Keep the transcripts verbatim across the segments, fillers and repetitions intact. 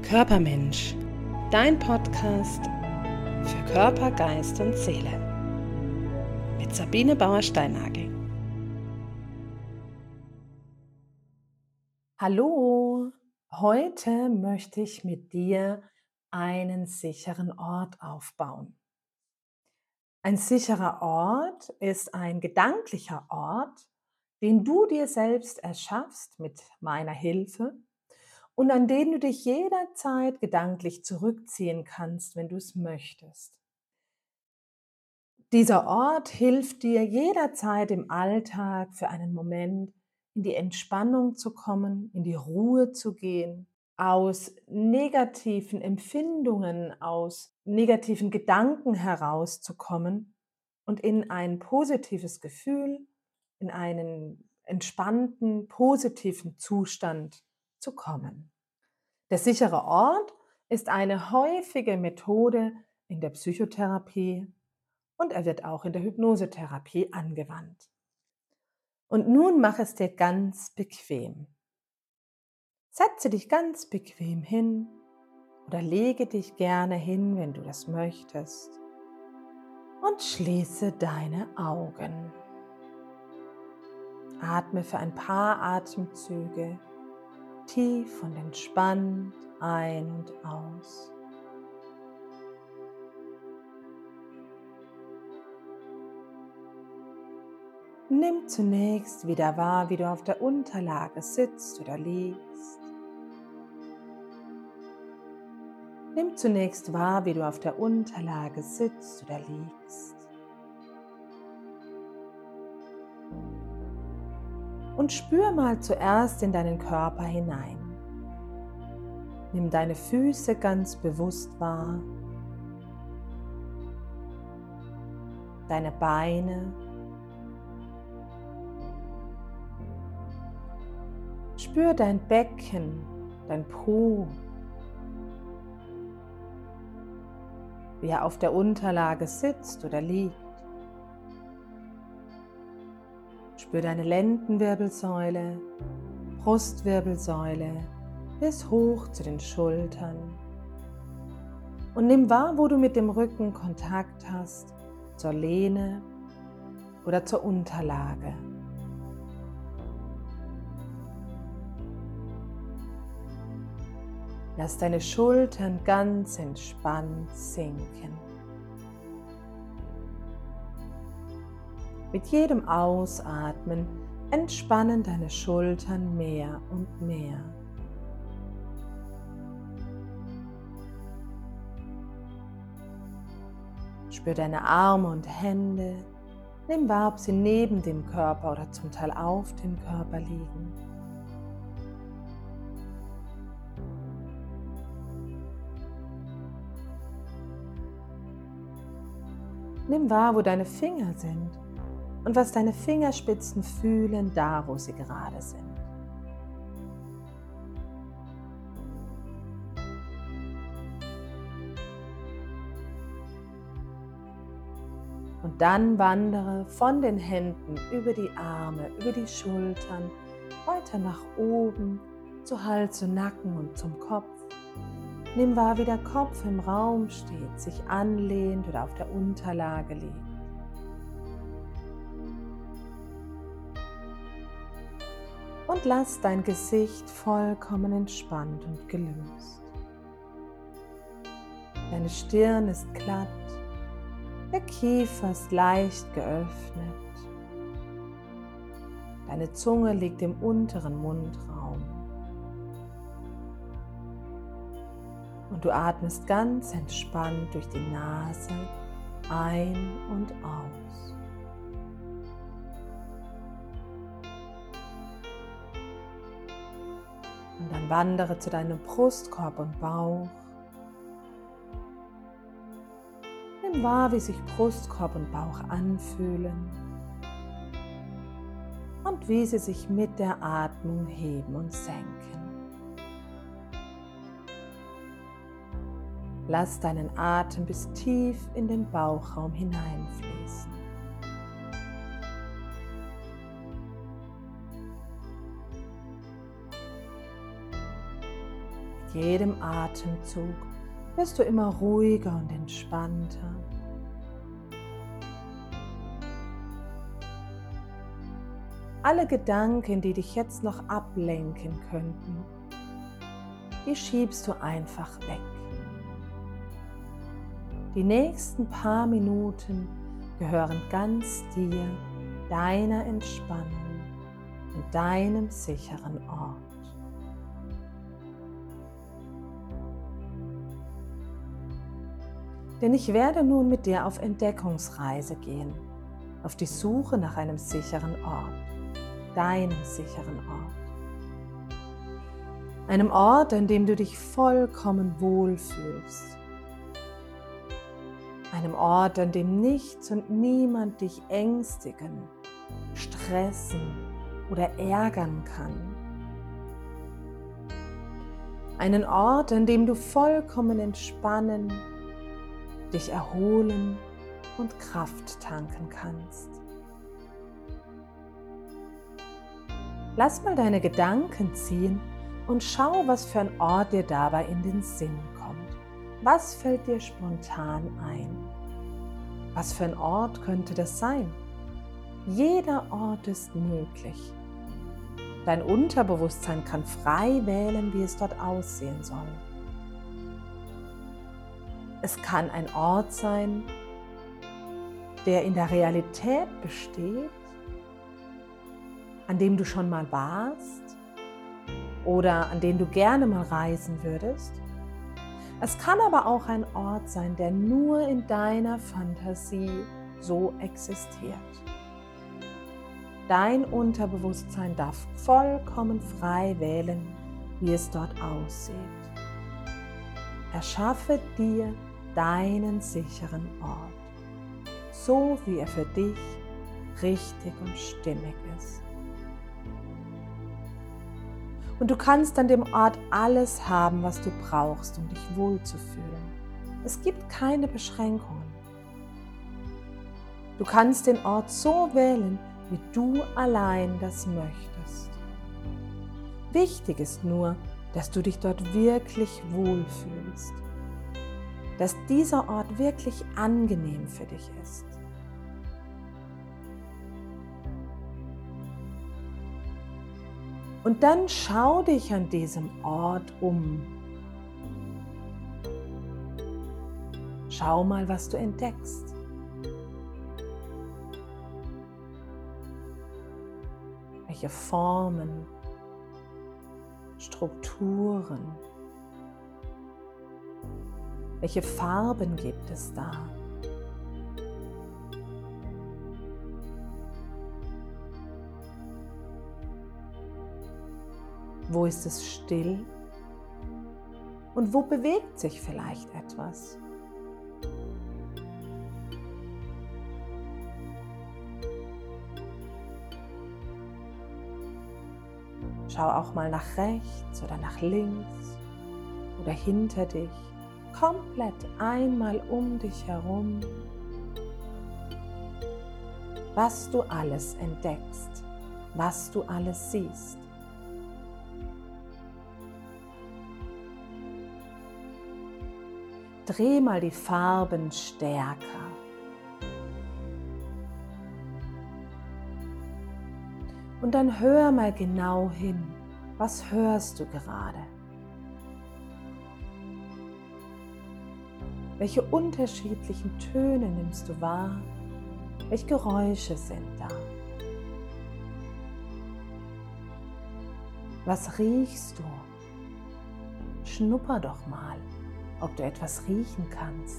Körpermensch, dein Podcast für Körper, Geist und Seele. Mit Sabine Bauer-Steinagel. Hallo, heute möchte ich mit dir einen sicheren Ort aufbauen. Ein sicherer Ort ist ein gedanklicher Ort, den du dir selbst erschaffst mit meiner Hilfe und an den du dich jederzeit gedanklich zurückziehen kannst, wenn du es möchtest. Dieser Ort hilft dir jederzeit im Alltag für einen Moment in die Entspannung zu kommen, in die Ruhe zu gehen, aus negativen Empfindungen, aus negativen Gedanken herauszukommen und in ein positives Gefühl, in einen entspannten, positiven Zustand zu kommen. Der sichere Ort ist eine häufige Methode in der Psychotherapie und er wird auch in der Hypnosetherapie angewandt. Und nun mach es dir ganz bequem. Setze dich ganz bequem hin oder lege dich gerne hin, wenn du das möchtest, und schließe deine Augen. Atme für ein paar Atemzüge tief und entspannt ein und aus. Nimm zunächst wieder wahr, wie du auf der Unterlage sitzt oder liegst. Nimm zunächst wahr, wie du auf der Unterlage sitzt oder liegst. Und spür mal zuerst in deinen Körper hinein. Nimm deine Füße ganz bewusst wahr, deine Beine. Spür dein Becken, dein Po, wie er auf der Unterlage sitzt oder liegt. Spür deine Lendenwirbelsäule, Brustwirbelsäule bis hoch zu den Schultern. Und nimm wahr, wo du mit dem Rücken Kontakt hast, zur Lehne oder zur Unterlage. Lass deine Schultern ganz entspannt sinken. Mit jedem Ausatmen entspannen deine Schultern mehr und mehr. Spür deine Arme und Hände. Nimm wahr, ob sie neben dem Körper oder zum Teil auf dem Körper liegen. Nimm wahr, wo deine Finger sind und was deine Fingerspitzen fühlen, da wo sie gerade sind. Und dann wandere von den Händen über die Arme, über die Schultern, weiter nach oben, zu Hals und Nacken und zum Kopf. Nimm wahr, wie der Kopf im Raum steht, sich anlehnt oder auf der Unterlage liegt. Und lass dein Gesicht vollkommen entspannt und gelöst. Deine Stirn ist glatt, der Kiefer ist leicht geöffnet. Deine Zunge liegt im unteren Mundraum. Und du atmest ganz entspannt durch die Nase ein und aus. Und dann wandere zu deinem Brustkorb und Bauch. Nimm wahr, wie sich Brustkorb und Bauch anfühlen und wie sie sich mit der Atmung heben und senken. Lass deinen Atem bis tief in den Bauchraum hineinfließen. Mit jedem Atemzug wirst du immer ruhiger und entspannter. Alle Gedanken, die dich jetzt noch ablenken könnten, die schiebst du einfach weg. Die nächsten paar Minuten gehören ganz dir, deiner Entspannung und deinem sicheren Ort. Denn ich werde nun mit dir auf Entdeckungsreise gehen, auf die Suche nach einem sicheren Ort, deinem sicheren Ort. Einem Ort, an dem du dich vollkommen wohlfühlst. Einem Ort, an dem nichts und niemand dich ängstigen, stressen oder ärgern kann. Einen Ort, an dem du vollkommen entspannen, dich erholen und Kraft tanken kannst. Lass mal deine Gedanken ziehen und schau, was für ein Ort dir dabei in den Sinn kommt. Was fällt dir spontan ein? Was für ein Ort könnte das sein? Jeder Ort ist möglich. Dein Unterbewusstsein kann frei wählen, wie es dort aussehen soll. Es kann ein Ort sein, der in der Realität besteht, an dem du schon mal warst oder an den du gerne mal reisen würdest. Es kann aber auch ein Ort sein, der nur in deiner Fantasie so existiert. Dein Unterbewusstsein darf vollkommen frei wählen, wie es dort aussieht. Erschaffe dir deinen sicheren Ort, so wie er für dich richtig und stimmig ist. Und du kannst an dem Ort alles haben, was du brauchst, um dich wohlzufühlen. Es gibt keine Beschränkungen. Du kannst den Ort so wählen, wie du allein das möchtest. Wichtig ist nur, dass du dich dort wirklich wohlfühlst. Dass dieser Ort wirklich angenehm für dich ist. Und dann schau dich an diesem Ort um. Schau mal, was du entdeckst. Welche Formen, Strukturen, welche Farben gibt es da? Wo ist es still? Und wo bewegt sich vielleicht etwas? Schau auch mal nach rechts oder nach links oder hinter dich, komplett einmal um dich herum, was du alles entdeckst, was du alles siehst. Dreh mal die Farben stärker. Und dann hör mal genau hin. Was hörst du gerade? Welche unterschiedlichen Töne nimmst du wahr? Welche Geräusche sind da? Was riechst du? Schnupper doch mal, ob du etwas riechen kannst.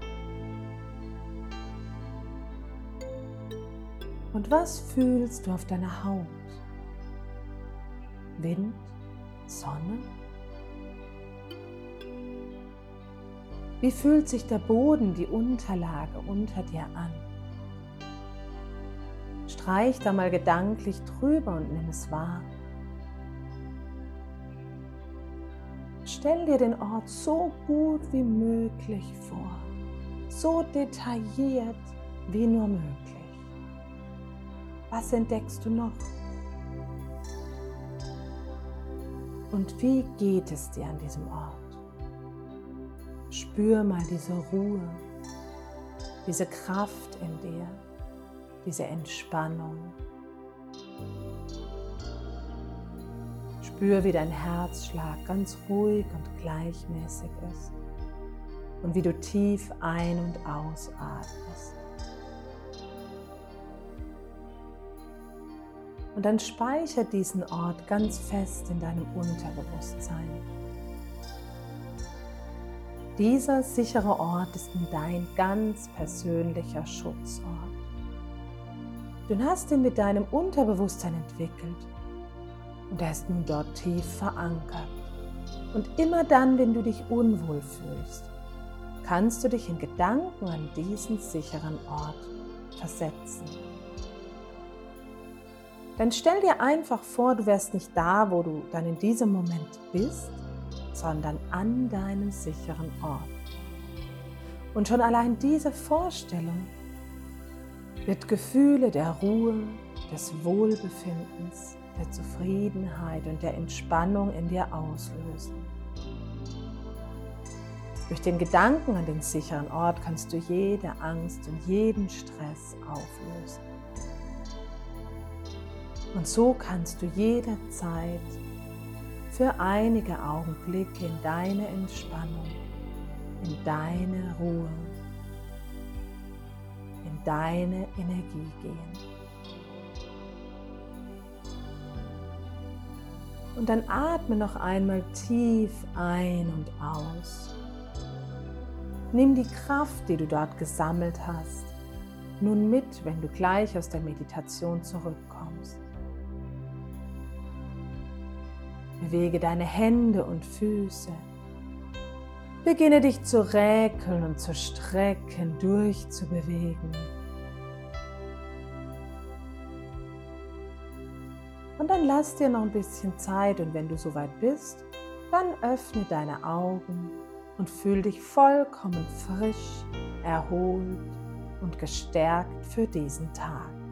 Und was fühlst du auf deiner Haut? Wind, Sonne? Wie fühlt sich der Boden, die Unterlage unter dir an? Streich da mal gedanklich drüber und nimm es wahr. Stell dir den Ort so gut wie möglich vor, so detailliert wie nur möglich. Was entdeckst du noch? Und wie geht es dir an diesem Ort? Spür mal diese Ruhe, diese Kraft in dir, diese Entspannung. Spür, wie dein Herzschlag ganz ruhig und gleichmäßig ist und wie du tief ein- und ausatmest. Und dann speichere diesen Ort ganz fest in deinem Unterbewusstsein. Dieser sichere Ort ist dein ganz persönlicher Schutzort. Du hast ihn mit deinem Unterbewusstsein entwickelt und er ist nun dort tief verankert. Und immer dann, wenn du dich unwohl fühlst, kannst du dich in Gedanken an diesen sicheren Ort versetzen. Dann stell dir einfach vor, du wärst nicht da, wo du dann in diesem Moment bist, sondern an deinem sicheren Ort. Und schon allein diese Vorstellung wird Gefühle der Ruhe, des Wohlbefindens, der Zufriedenheit und der Entspannung in dir auslösen. Durch den Gedanken an den sicheren Ort kannst du jede Angst und jeden Stress auflösen. Und so kannst du jederzeit für einige Augenblicke in deine Entspannung, in deine Ruhe, in deine Energie gehen. Und dann atme noch einmal tief ein und aus. Nimm die Kraft, die du dort gesammelt hast, nun mit, wenn du gleich aus der Meditation zurückkommst. Bewege deine Hände und Füße. Beginne dich zu räkeln und zu strecken, durchzubewegen. Und dann lass dir noch ein bisschen Zeit und wenn du soweit bist, dann öffne deine Augen und fühl dich vollkommen frisch, erholt und gestärkt für diesen Tag.